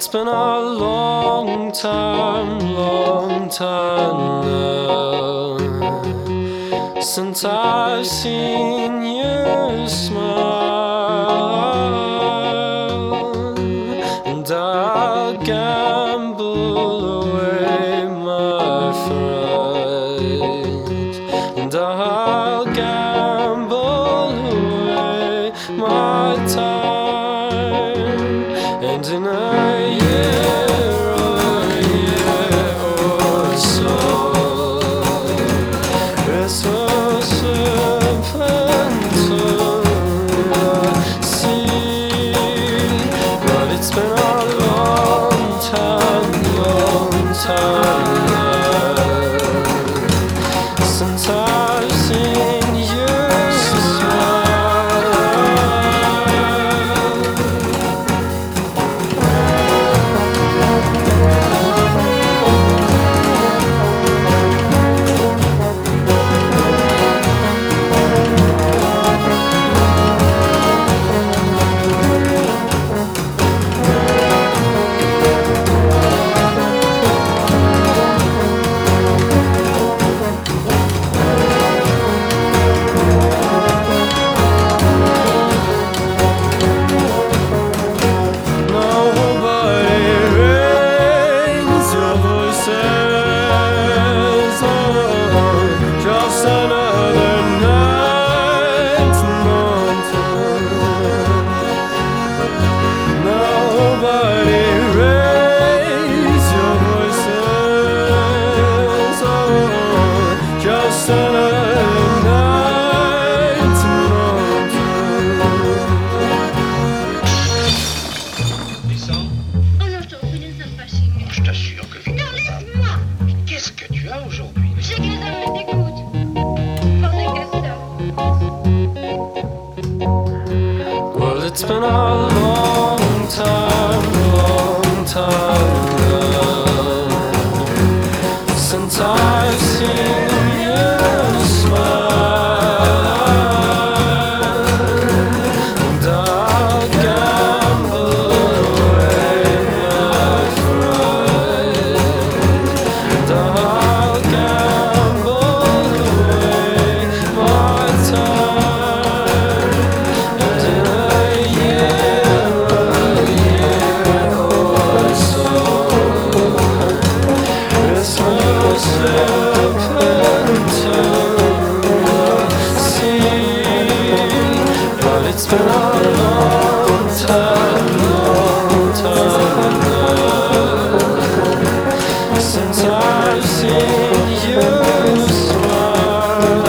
been a long time now since I've seen you smile, and I'll gamble away my fright, and I'll gamble away my time, and in a year or so, it's so simple to see, but it's been a long time now since I've seen you smile. Just another night nobody raise your voices. Just another night Descends. Oh non, je t'en prie, ne me pas chez moi. Je t'assure que vite. Non, laisse-moi. Qu'est-ce que tu as aujourd'hui? J'ai que les hommes me dégoûtent. Pensez qu'à ça. Well, it's been a long time now since I've seen you smile, and I'll gamble away my fright, and I'll gamble away my time, and in a year or so, it's no simple to see, but it's been a long time now since I've seen you smile.